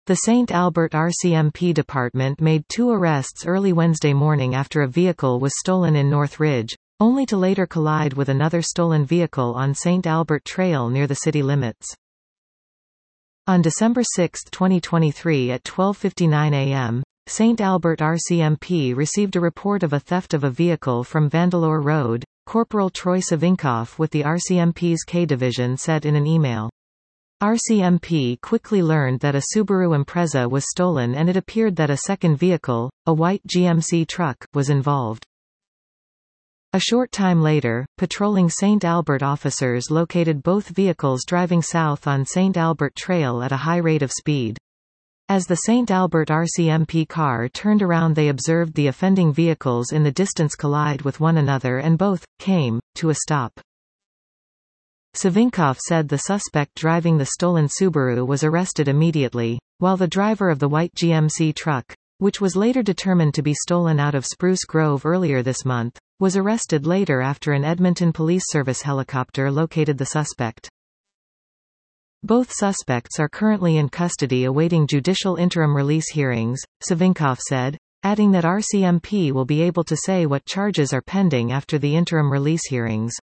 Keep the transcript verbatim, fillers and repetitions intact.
The Saint Albert R C M P department made two arrests early Wednesday morning after a vehicle was stolen in North Ridge, only to later collide with another stolen vehicle on Saint Albert Trail near the city limits. On December sixth twenty twenty-three at twelve fifty-nine a m, Saint Albert R C M P received a report of a theft of a vehicle from Vandeleur Road. Corporal Troy Savinkoff with the R C M P's K Division said in an email. R C M P quickly learned that a Subaru Impreza was stolen and it appeared that a second vehicle, a white G M C truck, was involved. A short time later, patrolling Saint Albert officers located both vehicles driving south on Saint Albert Trail at a high rate of speed. As the Saint Albert R C M P car turned around, they observed the offending vehicles in the distance collide with one another and both came to a stop. Savinkoff said the suspect driving the stolen Subaru was arrested immediately, while the driver of the white G M C truck, which was later determined to be stolen out of Spruce Grove earlier this month, was arrested later after an Edmonton Police Service helicopter located the suspect. Both suspects are currently in custody awaiting judicial interim release hearings, Savinkoff said, adding that R C M P will be able to say what charges are pending after the interim release hearings.